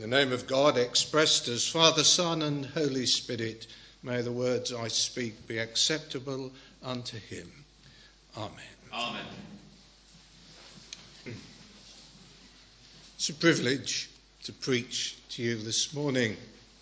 In the name of God, expressed as Father, Son and Holy Spirit, may the words I speak be acceptable unto him. Amen. Amen. It's a privilege to preach to you this morning.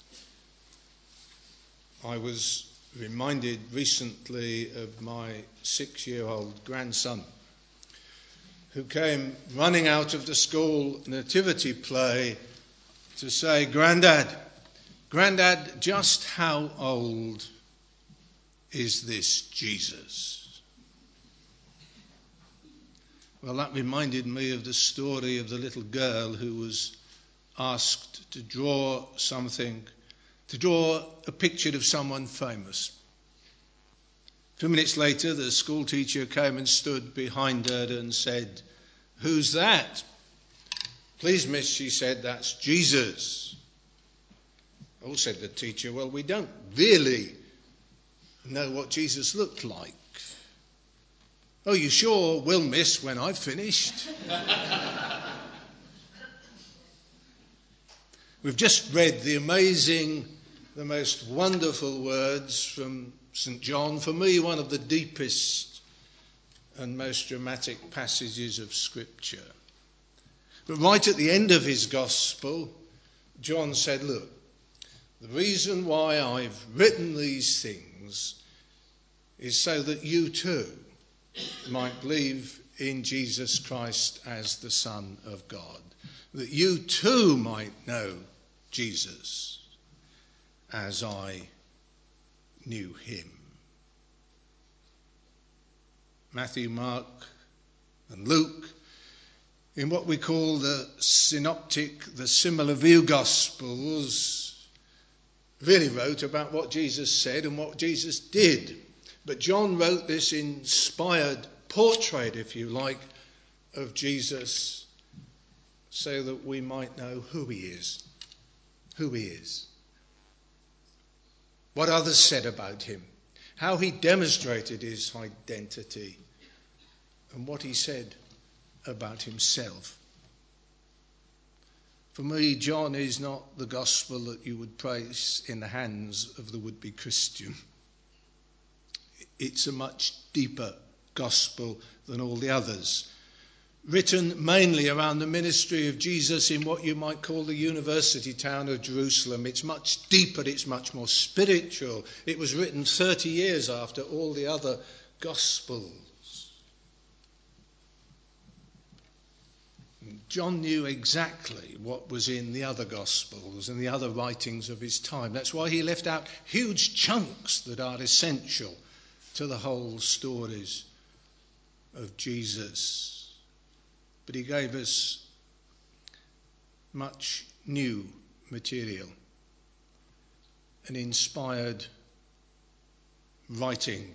I was reminded recently of my 6-year-old grandson who came running out of the school nativity play to say, Grandad, just how old is this Jesus? Well, that reminded me of the story of the little girl who was asked to draw a picture of someone famous. 2 minutes later, the school teacher came and stood behind her and said, "Who's that?" "Please, miss," she said, "that's Jesus." "Oh," said the teacher, "well, we don't really know what Jesus looked like." "Oh, you sure will, miss, when I've finished." We've just read the most wonderful words from St. John, for me one of the deepest and most dramatic passages of Scripture. But right at the end of his gospel, John said, look, the reason why I've written these things is so that you too might believe in Jesus Christ as the Son of God, that you too might know Jesus as I knew him. Matthew, Mark and Luke, in what we call the synoptic, the similar view gospels, really wrote about what Jesus said and what Jesus did. But John wrote this inspired portrait, if you like, of Jesus so that we might know who he is. What others said about him, how he demonstrated his identity, and what he said about himself. For me, John is not the gospel that you would place in the hands of the would-be Christian. It's a much deeper gospel than all the others, written mainly around the ministry of Jesus in what you might call the university town of Jerusalem. It's much deeper, it's much more spiritual. It was written 30 years after all the other gospels. John knew exactly what was in the other gospels and the other writings of his time. That's why he left out huge chunks that are essential to the whole stories of Jesus. But he gave us much new material, an inspired writing.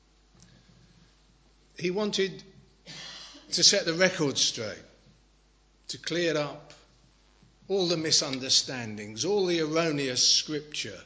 He wanted to set the record straight, to clear up all the misunderstandings, all the erroneous scripture,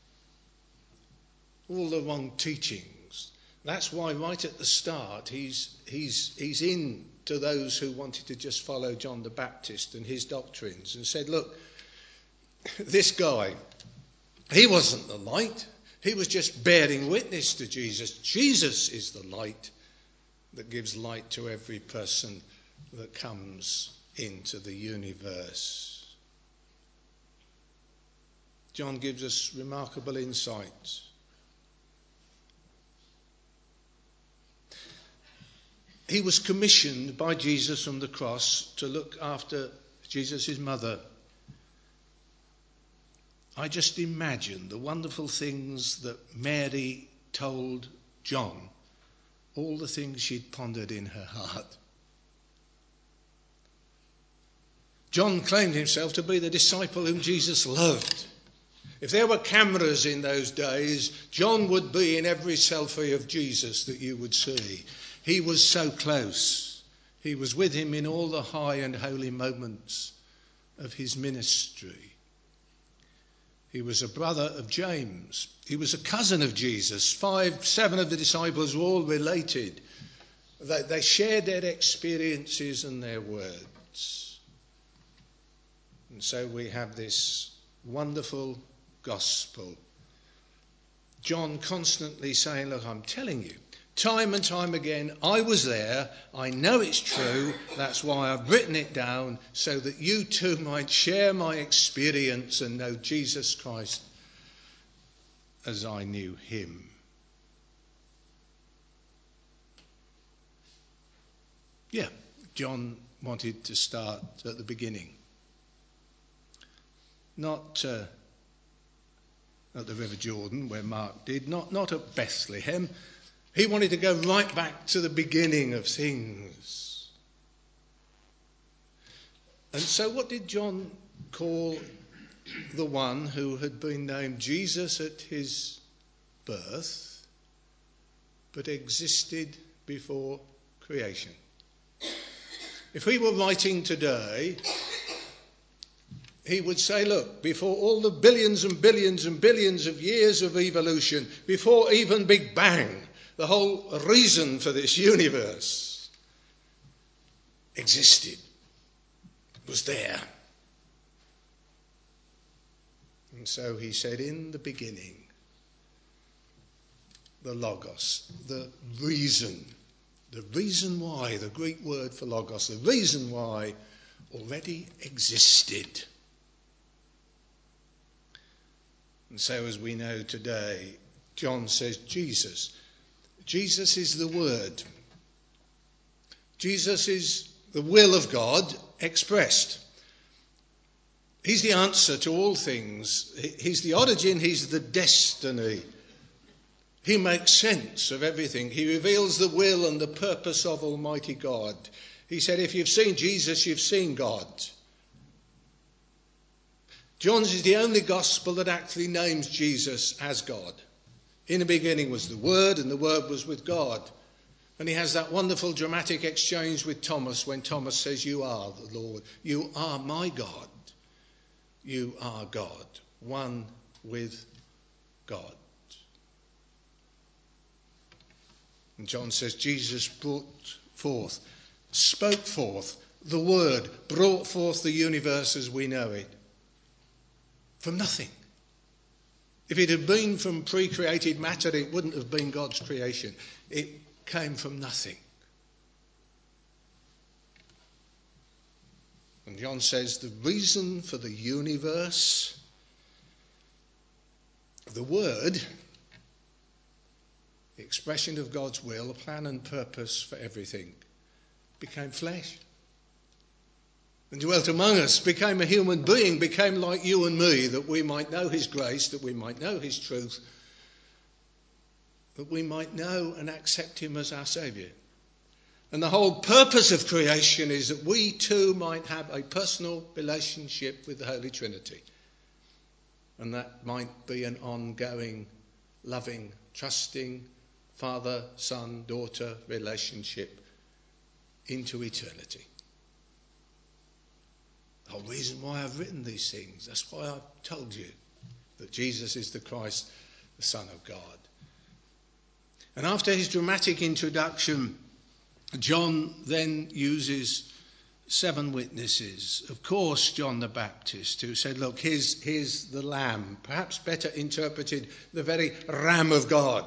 all the wrong teachings. That's why right at the start he's in to those who wanted to just follow John the Baptist and his doctrines and said, look, this guy, he wasn't the light. He was just bearing witness to Jesus. Jesus is the light that gives light to every person that comes into the universe. John gives us remarkable insights. He was commissioned by Jesus on the cross to look after Jesus' mother. I just imagine the wonderful things that Mary told John, all the things she'd pondered in her heart. John claimed himself to be the disciple whom Jesus loved. If there were cameras in those days, John would be in every selfie of Jesus that you would see. He was so close. He was with him in all the high and holy moments of his ministry. He was a brother of James. He was a cousin of Jesus. 7 of the disciples were all related. They shared their experiences and their words. And so we have this wonderful gospel. John constantly saying, look, I'm telling you, time and time again, I was there, I know it's true, that's why I've written it down, so that you too might share my experience and know Jesus Christ as I knew him. Yeah, John wanted to start at the beginning. Not at the River Jordan, where Mark did, not at Bethlehem. He wanted to go right back to the beginning of things. And so what did John call the one who had been named Jesus at his birth, but existed before creation? If he were writing today, he would say, look, before all the billions and billions and billions of years of evolution, before even Big Bang, the whole reason for this universe existed, was there. And so he said, in the beginning, the Logos, the reason why, the Greek word for Logos, the reason why already existed. And so as we know today, John says Jesus is the Word. Jesus is the will of God expressed. He's the answer to all things. He's the origin, he's the destiny. He makes sense of everything. He reveals the will and the purpose of Almighty God. He said, if you've seen Jesus, you've seen God. John's is the only gospel that actually names Jesus as God. In the beginning was the Word, and the Word was with God. And he has that wonderful dramatic exchange with Thomas when Thomas says, you are the Lord. You are my God. You are God, one with God. And John says Jesus spoke forth the Word, brought forth the universe as we know it. From nothing. If it had been from pre-created matter, it wouldn't have been God's creation. It came from nothing. And John says the reason for the universe, the Word, the expression of God's will, a plan and purpose for everything, became flesh and dwelt among us, became a human being, became like you and me, that we might know his grace, that we might know his truth, that we might know and accept him as our Saviour. And the whole purpose of creation is that we too might have a personal relationship with the Holy Trinity. And that might be an ongoing, loving, trusting Father, Son, Daughter relationship into eternity. The whole reason why I've written these things, that's why I've told you that Jesus is the Christ, the Son of God. And after his dramatic introduction, John then uses 7 witnesses. Of course, John the Baptist, who said, look, here's the Lamb, perhaps better interpreted, the very Lamb of God.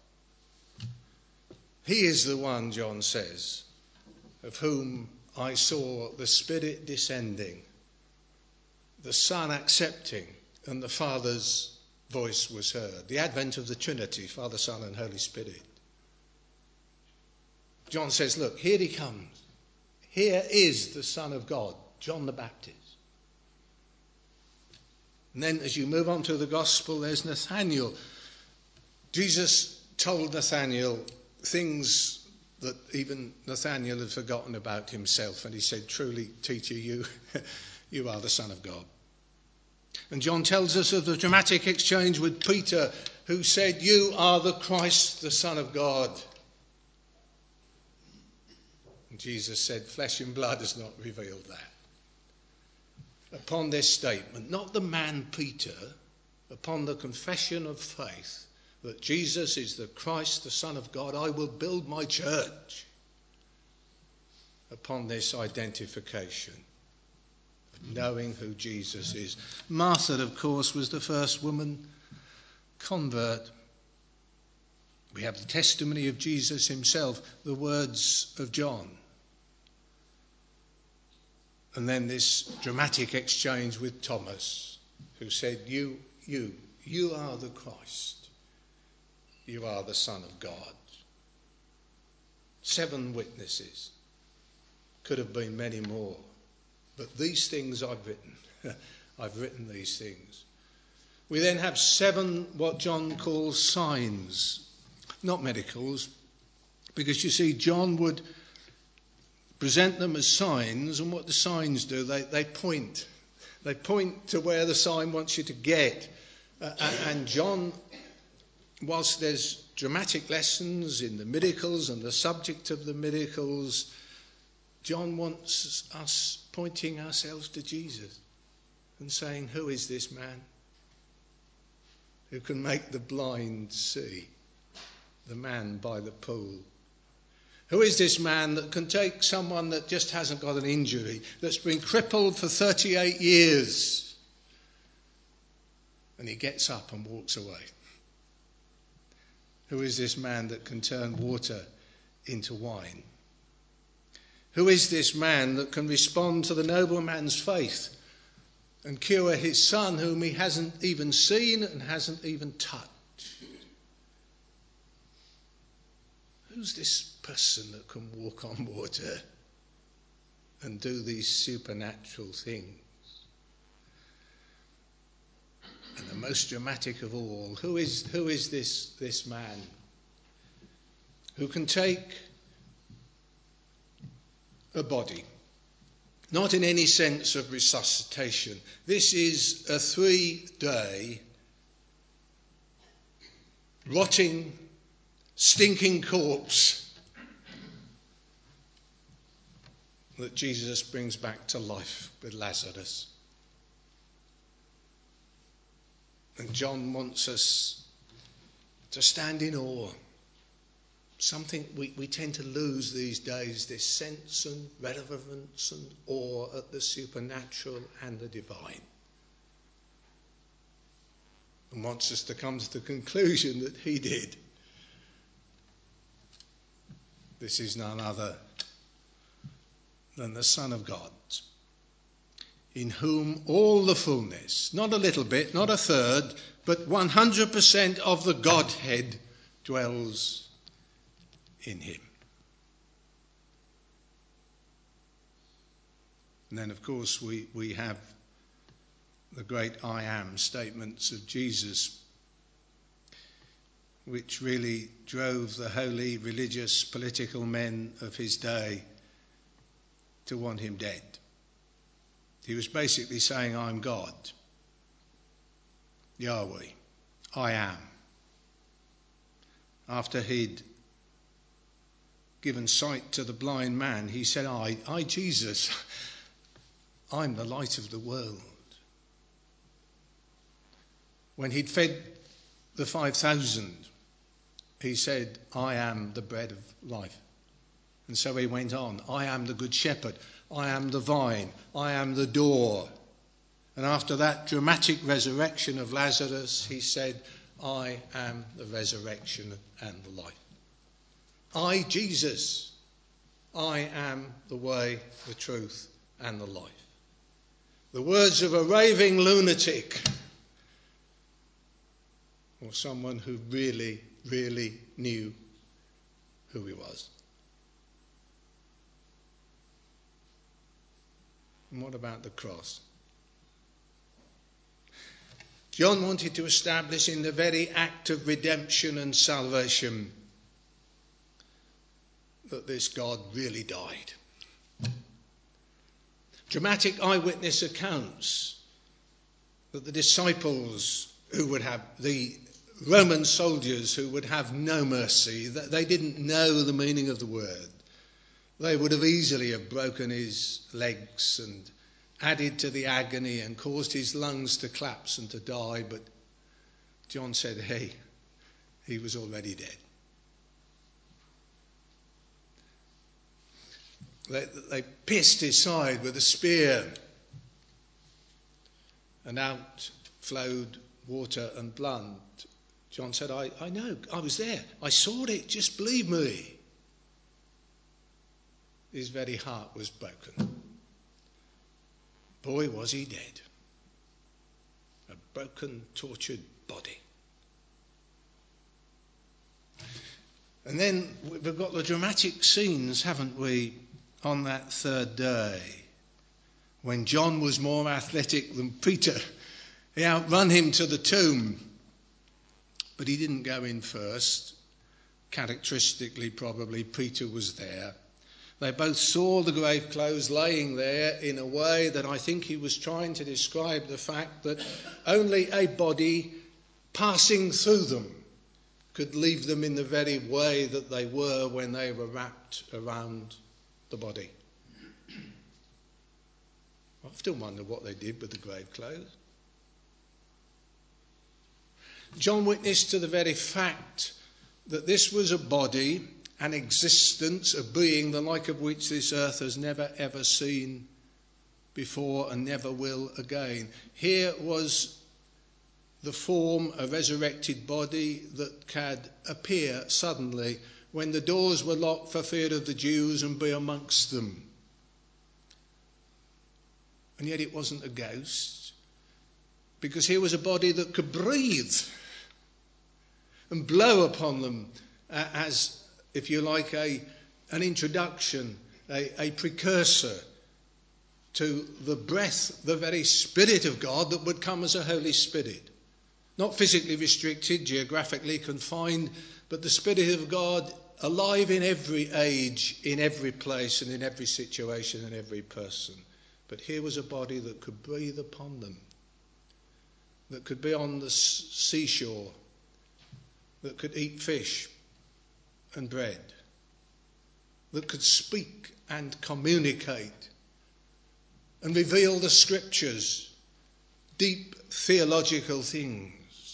He is the one, John says, of whom I saw the Spirit descending, the Son accepting, and the Father's voice was heard. The advent of the Trinity, Father, Son, and Holy Spirit. John says, look, here he comes. Here is the Son of God, John the Baptist. And then as you move on to the Gospel, there's Nathanael. Jesus told Nathanael things that even Nathanael had forgotten about himself. And he said, truly, teacher, you are the Son of God. And John tells us of the dramatic exchange with Peter, who said, you are the Christ, the Son of God. And Jesus said, flesh and blood has not revealed that. Upon this statement, not the man Peter, upon the confession of faith that Jesus is the Christ, the Son of God, I will build my church. Upon this identification, knowing who Jesus is. Martha, of course, was the first woman convert. We have the testimony of Jesus himself, the words of John. And then this dramatic exchange with Thomas, who said, you are the Christ. You are the Son of God. 7 witnesses. Could have been many more. But these things I've written. I've written these things. We then have 7 what John calls signs. Not miracles. Because you see, John would present them as signs, and what the signs do, they point. They point to where the sign wants you to get. And John, whilst there's dramatic lessons in the miracles and the subject of the miracles, John wants us pointing ourselves to Jesus and saying, who is this man who can make the blind see? The man by the pool. Who is this man that can take someone that just hasn't got an injury, that's been crippled for 38 years, and he gets up and walks away? Who is this man that can turn water into wine? Who is this man that can respond to the nobleman's faith and cure his son whom he hasn't even seen and hasn't even touched? Who's this person that can walk on water and do these supernatural things? And the most dramatic of all, who is this man who can take a body, not in any sense of resuscitation. This is a 3-day rotting, stinking corpse that Jesus brings back to life with Lazarus. And John wants us to stand in awe. Something we tend to lose these days, this sense and reverence and awe at the supernatural and the divine. And wants us to come to the conclusion that he did. This is none other than the Son of God, in whom all the fullness, not a little bit, not a third, but 100% of the Godhead dwells in him. And then, of course, we have the great I am statements of Jesus, which really drove the holy, religious, political men of his day to want him dead. He was basically saying, I'm God, Yahweh, I am. After he'd given sight to the blind man, he said, I, Jesus, I'm the light of the world. When he'd fed the 5,000, he said, I am the bread of life. And so he went on, I am the good shepherd, I am the vine, I am the door. And after that dramatic resurrection of Lazarus, he said, I am the resurrection and the life. I, Jesus, I am the way, the truth, and the life. The words of a raving lunatic, or someone who really, really knew who he was. And what about the cross? John wanted to establish in the very act of redemption and salvation that this God really died. Dramatic eyewitness accounts that the disciples who would have, the Roman soldiers who would have no mercy, that they didn't know the meaning of the word. They would have easily have broken his legs and added to the agony and caused his lungs to collapse and to die. But John said, hey, he was already dead. They pierced his side with a spear and out flowed water and blood. John said, I know, I was there. I saw it, just believe me. His very heart was broken. Boy, was he dead. A broken, tortured body. And then we've got the dramatic scenes, haven't we, on that third day, when John was more athletic than Peter. He outrun him to the tomb, but he didn't go in first. Characteristically, probably, Peter was there. They both saw the grave clothes laying there in a way that I think he was trying to describe the fact that only a body passing through them could leave them in the very way that they were when they were wrapped around the body. I often wonder what they did with the grave clothes. John witnessed to the very fact that this was a body, an existence, a being the like of which this earth has never ever seen before and never will again. Here was the form, a resurrected body that could appear suddenly when the doors were locked for fear of the Jews and be amongst them. And yet it wasn't a ghost, because here was a body that could breathe and blow upon them as, if you like, an introduction, a precursor to the breath, the very Spirit of God that would come as a Holy Spirit. Not physically restricted, geographically confined, but the Spirit of God alive in every age, in every place and in every situation and every person. But here was a body that could breathe upon them, that could be on the seashore, that could eat fish and bread, that could speak and communicate and reveal the scriptures, deep theological things.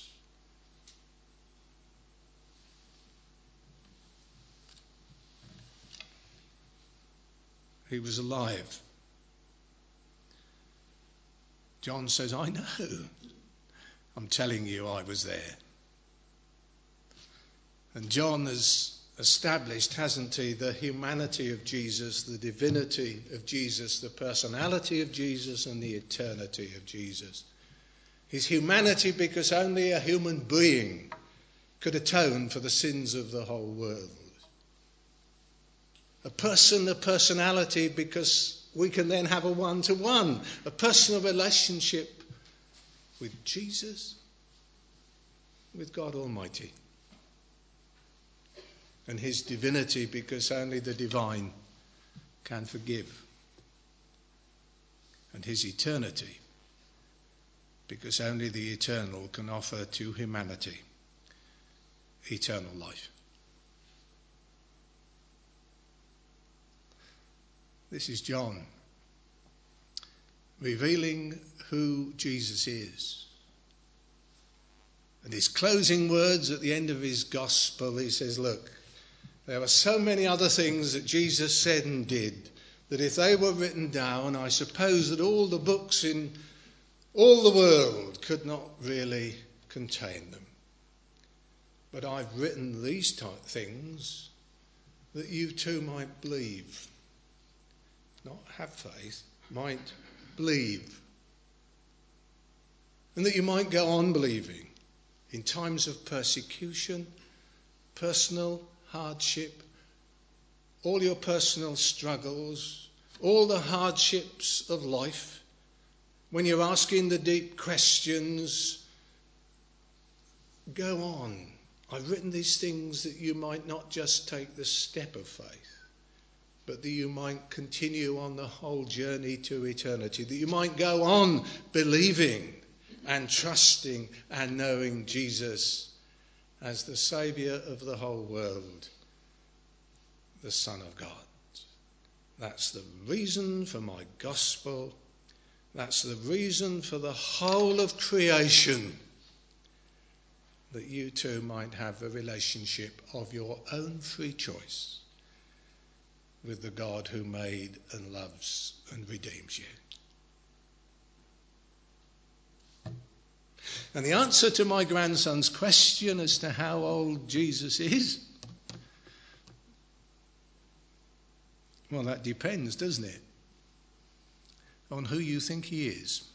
He was alive. John says, I know. I'm telling you, I was there. And John has established, hasn't he, the humanity of Jesus, the divinity of Jesus, the personality of Jesus, and the eternity of Jesus. His humanity because only a human being could atone for the sins of the whole world. A person, a personality, because we can then have a one-to-one, a personal relationship with Jesus, with God Almighty. And his divinity, because only the divine can forgive. And his eternity, because only the eternal can offer to humanity eternal life. This is John revealing who Jesus is. And his closing words at the end of his gospel, he says, look, there are so many other things that Jesus said and did that if they were written down, I suppose that all the books in all the world could not really contain them. But I've written these type things that you too might believe. Not have faith, might believe. And that you might go on believing in times of persecution, personal hardship, all your personal struggles, all the hardships of life, when you're asking the deep questions, go on. I've written these things that you might not just take the step of faith, but that you might continue on the whole journey to eternity, that you might go on believing and trusting and knowing Jesus as the Saviour of the whole world, the Son of God. That's the reason for my gospel. That's the reason for the whole of creation, that you too might have a relationship of your own free choice with the God who made and loves and redeems you. And the answer to my grandson's question as to how old Jesus is, well, that depends, doesn't it, on who you think he is.